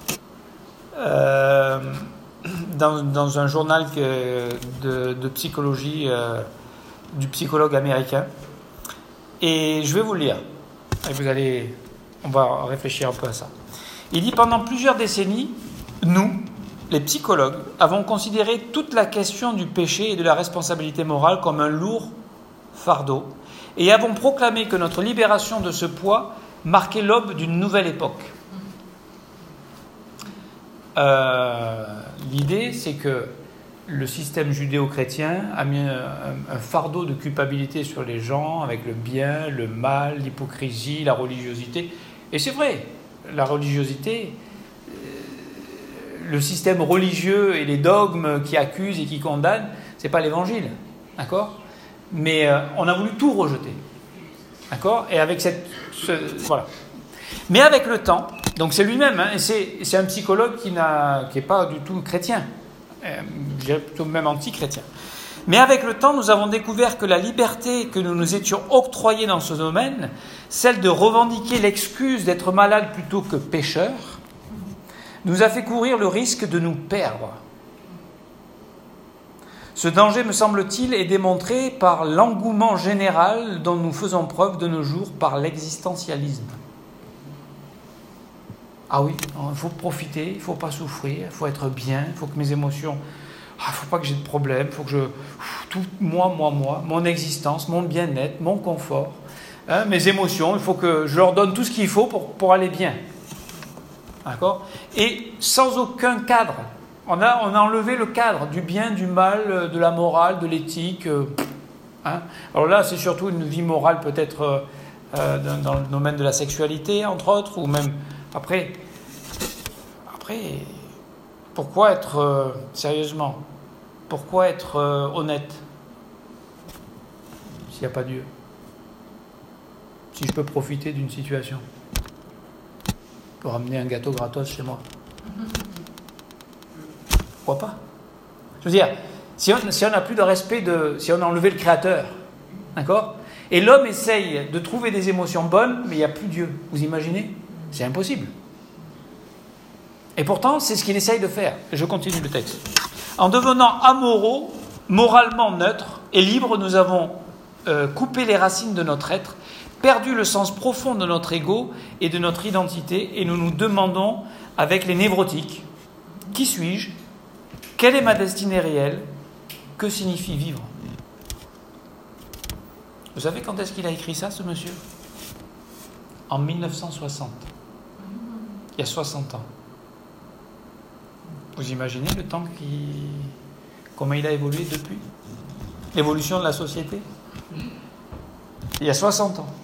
dans un journal de psychologie du psychologue américain. Et je vais vous le lire. Et on va réfléchir un peu à ça. Il dit, pendant plusieurs décennies, nous, les psychologues, avons considéré toute la question du péché et de la responsabilité morale comme un lourd fardeau et avons proclamé que notre libération de ce poids marquait l'aube d'une nouvelle époque. L'idée, c'est que le système judéo-chrétien a mis un fardeau de culpabilité sur les gens avec le bien, le mal, l'hypocrisie, la religiosité. Et c'est vrai, la religiosité, le système religieux et les dogmes qui accusent et qui condamnent, c'est pas l'évangile, d'accord ? Mais on a voulu tout rejeter, d'accord ? Et avec voilà. Mais avec le temps, donc c'est lui-même, et c'est un psychologue qui n'est pas du tout chrétien, plutôt même anti-chrétien. Mais avec le temps, nous avons découvert que la liberté que nous nous étions octroyée dans ce domaine, celle de revendiquer l'excuse d'être malade plutôt que pécheur, nous a fait courir le risque de nous perdre. Ce danger, me semble-t-il, est démontré par l'engouement général dont nous faisons preuve de nos jours par l'existentialisme. Ah oui, il faut profiter, il ne faut pas souffrir, il faut être bien, il faut que mes émotions... il ne faut pas que j'ai de problème, il faut que tout moi, mon existence, mon bien-être, mon confort, mes émotions, il faut que je leur donne tout ce qu'il faut pour aller bien. D'accord ? Et sans aucun cadre. On a enlevé le cadre du bien, du mal, de la morale, de l'éthique. Alors là, c'est surtout une vie morale peut-être dans le domaine de la sexualité, entre autres, ou même après, pourquoi être sérieusement, pourquoi être honnête s'il n'y a pas Dieu? Si je peux profiter d'une situation pour ramener un gâteau gratos chez moi, pourquoi pas? Je veux dire, si on n'a plus de respect, si on a enlevé le Créateur, d'accord? Et l'homme essaye de trouver des émotions bonnes, mais il n'y a plus Dieu. Vous imaginez? C'est impossible. Et pourtant, c'est ce qu'il essaye de faire. Je continue le texte. En devenant amoraux, moralement neutres et libres, nous avons coupé les racines de notre être, perdu le sens profond de notre ego et de notre identité, et nous nous demandons, avec les névrotiques, qui suis-je? Quelle est ma destinée réelle? Que signifie vivre? Vous savez quand est-ce qu'il a écrit ça, ce monsieur? En 1960. Il y a 60 ans. Vous imaginez le temps comment il a évolué depuis? L'évolution de la société? Il y a 60 ans.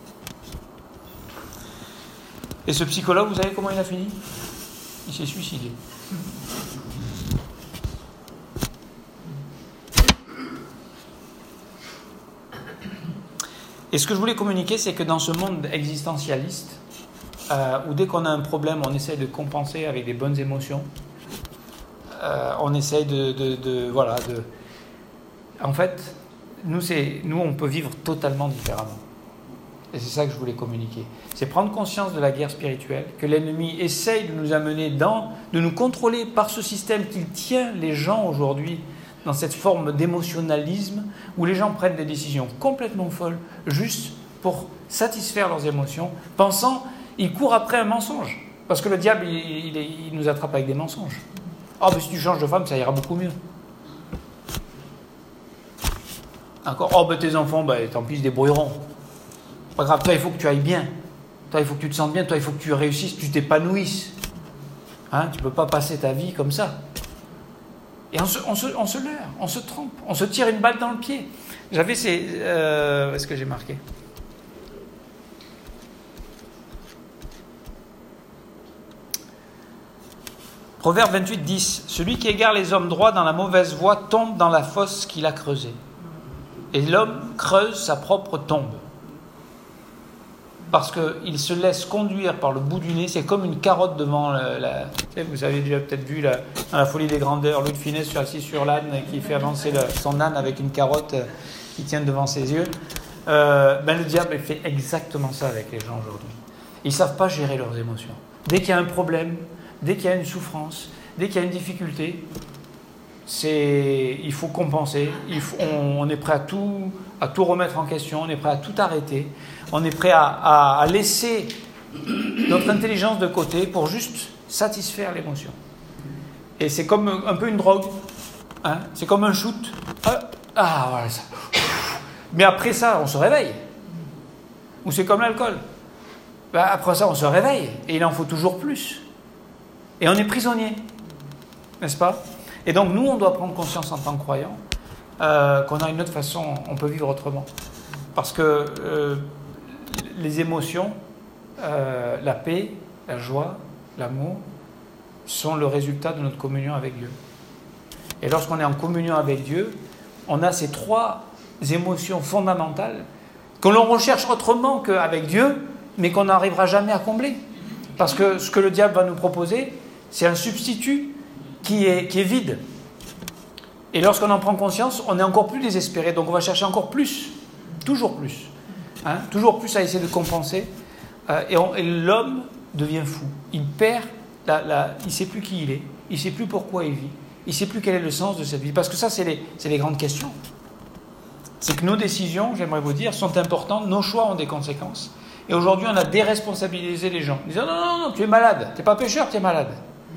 Et ce psychologue, vous savez comment il a fini? Il s'est suicidé. Et ce que je voulais communiquer, c'est que dans ce monde existentialiste, où dès qu'on a un problème, on essaye de compenser avec des bonnes émotions, on essaye En fait, nous, on peut vivre totalement différemment. Et c'est ça que je voulais communiquer. C'est prendre conscience de la guerre spirituelle, que l'ennemi essaye de nous amener de nous contrôler par ce système qui tient les gens aujourd'hui dans cette forme d'émotionnalisme où les gens prennent des décisions complètement folles juste pour satisfaire leurs émotions, ils courent après un mensonge. Parce que le diable, il nous attrape avec des mensonges. Ah, mais si tu changes de femme, ça ira beaucoup mieux. Encore, oh, ben tes enfants, tant pis, ils se débrouilleront. Pas grave, toi, il faut que tu ailles bien. Toi, il faut que tu te sentes bien. Toi, il faut que tu réussisses, tu t'épanouisses. Tu ne peux pas passer ta vie comme ça. Et on se leurre, on se trompe, on se tire une balle dans le pied. J'avais est-ce que j'ai marqué? Proverbe 28, 10. Celui qui égare les hommes droits dans la mauvaise voie tombe dans la fosse qu'il a creusée. Et l'homme creuse sa propre tombe. Parce qu'il se laisse conduire par le bout du nez. C'est comme une carotte devant vous avez déjà peut-être vu dans La Folie des Grandeurs, Louis de Funès assis sur l'âne qui fait avancer son âne avec une carotte qui tient devant ses yeux. Le diable fait exactement ça avec les gens aujourd'hui. Ils ne savent pas gérer leurs émotions. Dès qu'il y a un problème, dès qu'il y a une souffrance, dès qu'il y a une difficulté, il faut compenser. On est prêt à tout remettre en question, on est prêt à tout arrêter. On est prêt à laisser notre intelligence de côté pour juste satisfaire l'émotion. Et c'est comme un peu une drogue. C'est comme un shoot. Voilà ça. Mais après ça, on se réveille. Ou c'est comme l'alcool. Après ça, on se réveille. Et il en faut toujours plus. Et on est prisonnier. N'est-ce pas? Et donc, nous, on doit prendre conscience en tant que croyants qu'on a une autre façon, on peut vivre autrement. Parce que les émotions, la paix, la joie, l'amour, sont le résultat de notre communion avec Dieu. Et lorsqu'on est en communion avec Dieu, on a ces trois émotions fondamentales que l'on recherche autrement qu'avec Dieu, mais qu'on n'arrivera jamais à combler. Parce que ce que le diable va nous proposer, c'est un substitut qui est vide. Et lorsqu'on en prend conscience, on est encore plus désespéré. Donc on va chercher encore plus, toujours plus. Toujours plus à essayer de compenser. Et l'homme devient fou. Il perd, il ne sait plus qui il est, il ne sait plus pourquoi il vit, il ne sait plus quel est le sens de cette vie. Parce que ça, c'est les grandes questions. C'est que nos décisions, j'aimerais vous dire, sont importantes, nos choix ont des conséquences. Et aujourd'hui, on a déresponsabilisé les gens. Ils disent non, tu es malade. Tu n'es pas pécheur, tu es malade.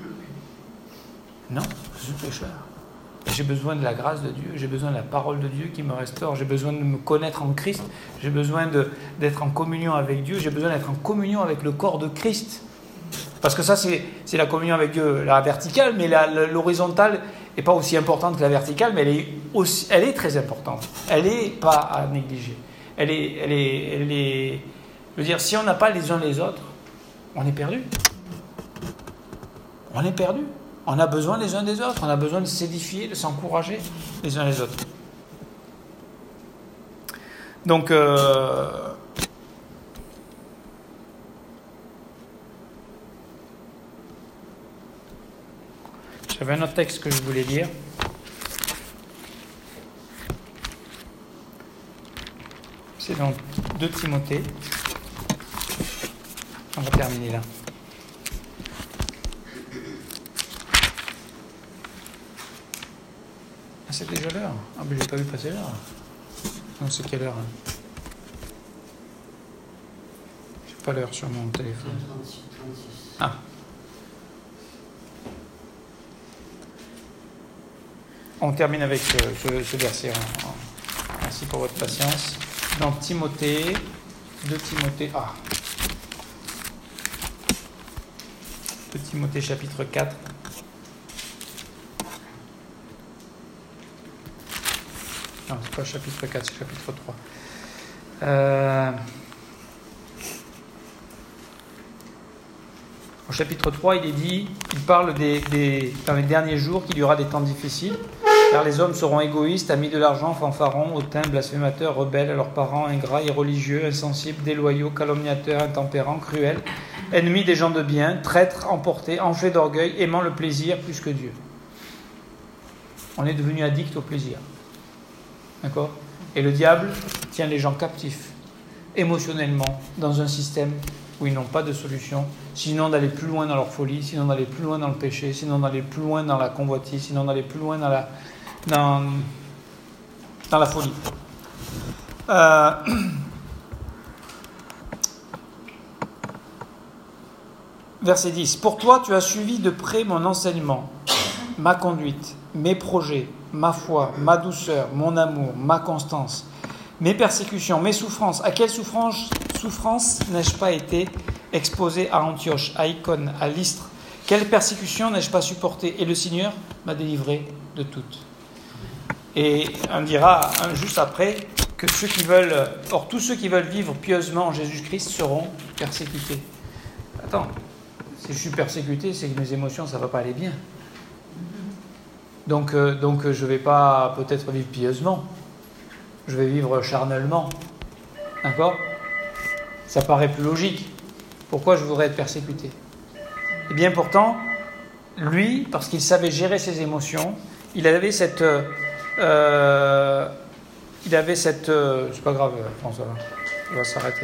Non, je suis pécheur. Et j'ai besoin de la grâce de Dieu, j'ai besoin de la parole de Dieu qui me restaure, j'ai besoin de me connaître en Christ, j'ai besoin d'être en communion avec Dieu, j'ai besoin d'être en communion avec le corps de Christ. Parce que ça, c'est la communion avec Dieu, la verticale, mais l'horizontale n'est pas aussi importante que la verticale, mais elle est très importante. Elle n'est pas à négliger. Elle est, je veux dire, si on n'a pas les uns les autres, on est perdu. On est perdu. On a besoin les uns des autres, on a besoin de s'édifier, de s'encourager les uns les autres. Donc, j'avais un autre texte que je voulais lire. C'est dans 2 Timothée. On va terminer là. Ah, c'est déjà l'heure. Ah, mais j'ai pas vu passer l'heure. Non, c'est quelle heure? J'ai pas l'heure sur mon téléphone. 36. Ah. On termine avec ce verset. Merci pour votre patience. Dans Timothée, 2 Timothée. 2 Timothée chapitre 4. Non, c'est pas chapitre 4, c'est chapitre 3. Au chapitre 3, il parle dans les derniers jours qu'il y aura des temps difficiles, car les hommes seront égoïstes, amis de l'argent, fanfarons, hautains, blasphémateurs, rebelles à leurs parents, ingrats, irreligieux, insensibles, déloyaux, calomniateurs, intempérants, cruels, ennemis des gens de bien, traîtres, emportés, enflés d'orgueil, aimant le plaisir plus que Dieu. On est devenu addict au plaisir. D'accord ? Et le diable tient les gens captifs, émotionnellement, dans un système où ils n'ont pas de solution, sinon d'aller plus loin dans leur folie, sinon d'aller plus loin dans le péché, sinon d'aller plus loin dans la convoitise, sinon d'aller plus loin dans la folie. Verset 10. Pour toi, tu as suivi de près mon enseignement, ma conduite, mes projets, ma foi, ma douceur, mon amour, ma constance, mes persécutions, mes souffrances. À quelle souffrance n'ai-je pas été exposé à Antioche, à Icône, à Lystre? Quelle persécution n'ai-je pas supportée? Et le Seigneur m'a délivré de toutes. Et on dira juste après que tous ceux qui veulent vivre pieusement en Jésus-Christ seront persécutés. Attends, si je suis persécuté, c'est que mes émotions, ça ne va pas aller bien. Donc je ne vais pas peut-être vivre pieusement. Je vais vivre charnellement. D'accord ? Ça paraît plus logique. Pourquoi je voudrais être persécuté ? Eh bien pourtant, lui, parce qu'il savait gérer ses émotions, il avait cette... c'est pas grave, François, on va s'arrêter.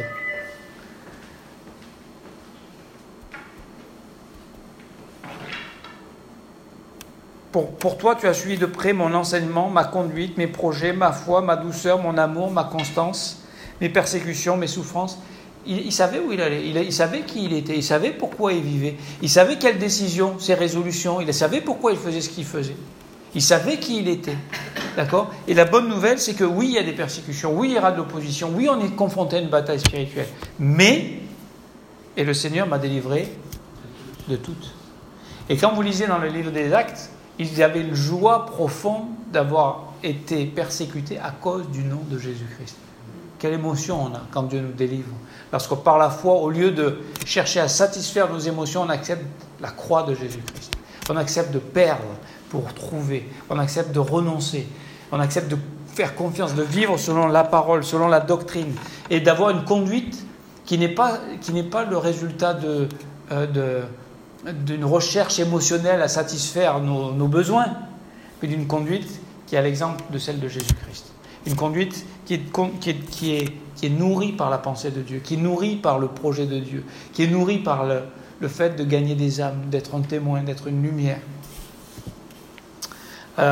Pour toi, tu as suivi de près mon enseignement, ma conduite, mes projets, ma foi, ma douceur, mon amour, ma constance, mes persécutions, mes souffrances. Il savait où il allait, il savait qui il était, il savait pourquoi il vivait, il savait quelles décisions, ses résolutions, il savait pourquoi il faisait ce qu'il faisait. Il savait qui il était. D'accord ? Et la bonne nouvelle, c'est que oui, il y a des persécutions, oui, il y aura de l'opposition, oui, on est confronté à une bataille spirituelle. Mais, et le Seigneur m'a délivré de toutes. Et quand vous lisez dans le livre des Actes, ils avaient une joie profonde d'avoir été persécutés à cause du nom de Jésus-Christ. Quelle émotion on a quand Dieu nous délivre. Parce que par la foi, au lieu de chercher à satisfaire nos émotions, on accepte la croix de Jésus-Christ. On accepte de perdre pour trouver. On accepte de renoncer. On accepte de faire confiance, de vivre selon la parole, selon la doctrine. Et d'avoir une conduite qui n'est pas le résultat d'une recherche émotionnelle à satisfaire nos besoins, mais d'une conduite qui est à l'exemple de celle de Jésus-Christ. Une conduite qui est nourrie par la pensée de Dieu, qui est nourrie par le projet de Dieu, qui est nourrie par le fait de gagner des âmes, d'être un témoin, d'être une lumière.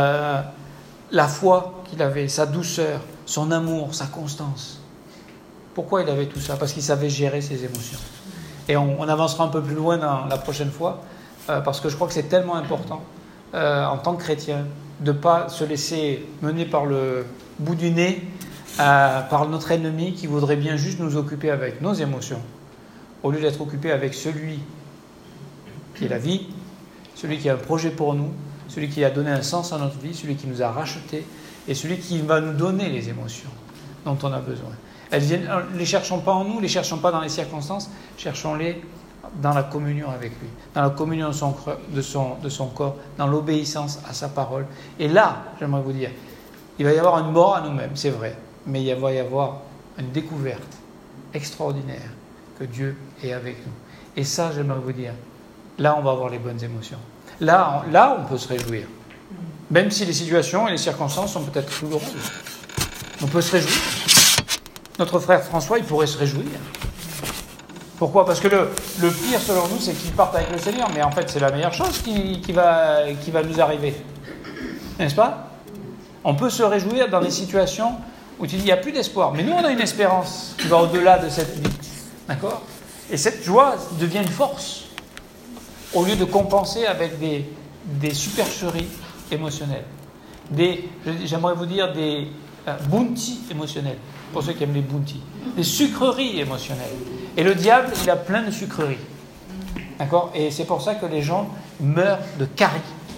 La foi qu'il avait, sa douceur, son amour, sa constance. Pourquoi il avait tout ça? Parce qu'il savait gérer ses émotions. Et on avancera un peu plus loin dans la prochaine fois, parce que je crois que c'est tellement important, en tant que chrétien, de ne pas se laisser mener par le bout du nez, par notre ennemi qui voudrait bien juste nous occuper avec nos émotions, au lieu d'être occupé avec celui qui est la vie, celui qui a un projet pour nous, celui qui a donné un sens à notre vie, celui qui nous a rachetés, et celui qui va nous donner les émotions dont on a besoin. Ne les cherchons pas en nous, ne les cherchons pas dans les circonstances, cherchons-les dans la communion avec lui, dans la communion de son corps, dans l'obéissance à sa parole. Et là, j'aimerais vous dire, il va y avoir une mort à nous-mêmes, c'est vrai, mais il va y avoir une découverte extraordinaire que Dieu est avec nous. Et ça, j'aimerais vous dire, là, on va avoir les bonnes émotions. Là, on peut se réjouir. Même si les situations et les circonstances sont peut-être douloureuses. On peut se réjouir. Notre frère François, il pourrait se réjouir. Pourquoi? Parce que le pire, selon nous, c'est qu'il parte avec le Seigneur. Mais en fait, c'est la meilleure chose qui va nous arriver. N'est-ce pas? On peut se réjouir dans des situations où tu dis, il n'y a plus d'espoir. Mais nous, on a une espérance qui va au-delà de cette vie. D'accord? Et cette joie devient une force. Au lieu de compenser avec des supercheries émotionnelles. J'aimerais vous dire des bounty émotionnels, pour ceux qui aiment les bounty. Des sucreries émotionnelles. Et le diable, il a plein de sucreries. D'accord? Et c'est pour ça que les gens meurent de carie.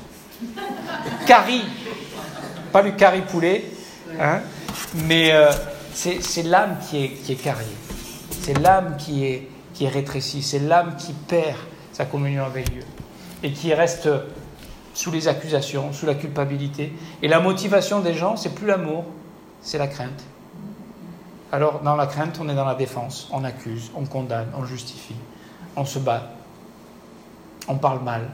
Carie. Pas le carie poulet, hein, mais c'est l'âme qui est cariée. C'est l'âme qui est rétrécie. C'est l'âme qui perd sa communion avec Dieu. Et qui reste sous les accusations, sous la culpabilité. Et la motivation des gens, c'est plus l'amour, c'est la crainte. Alors, dans la crainte, on est dans la défense. On accuse, on condamne, on justifie. On se bat. On parle mal.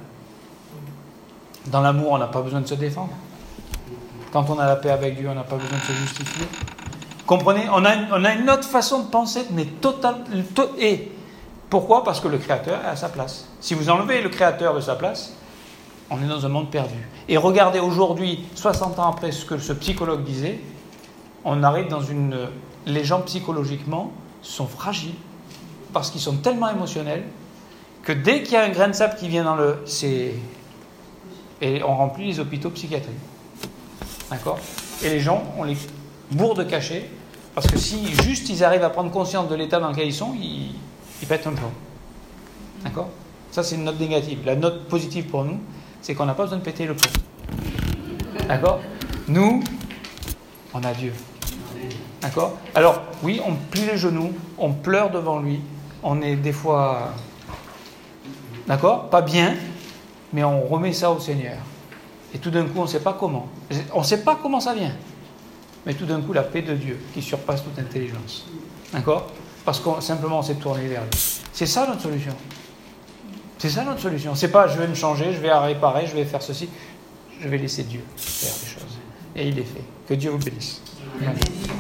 Dans l'amour, on n'a pas besoin de se défendre. Quand on a la paix avec Dieu, on n'a pas besoin de se justifier. Comprenez? On a une autre façon de penser, mais totale. Et pourquoi? Parce que le Créateur est à sa place. Si vous enlevez le Créateur de sa place, on est dans un monde perdu. Et regardez aujourd'hui, 60 ans après ce que ce psychologue disait, on arrive dans une... Les gens psychologiquement sont fragiles parce qu'ils sont tellement émotionnels que dès qu'il y a un grain de sable qui vient dans le... Et on remplit les hôpitaux psychiatriques. D'accord? Et les gens, on les bourre de cachets parce que si juste ils arrivent à prendre conscience de l'état dans lequel ils sont, ils pètent un plomb. D'accord? Ça, c'est une note négative. La note positive pour nous, c'est qu'on n'a pas besoin de péter le plomb. D'accord? Nous, on a Dieu. D'accord? Alors, oui, on plie les genoux, on pleure devant lui, on est des fois... D'accord? Pas bien, mais on remet ça au Seigneur. Et tout d'un coup, on ne sait pas comment. On ne sait pas comment ça vient. Mais tout d'un coup, la paix de Dieu qui surpasse toute intelligence. D'accord? Parce qu'on simplement on s'est tourné vers lui. C'est ça notre solution. C'est ça notre solution. C'est pas je vais me changer, je vais réparer, je vais faire ceci. Je vais laisser Dieu faire des choses. Et il est fait. Que Dieu vous bénisse. Amen.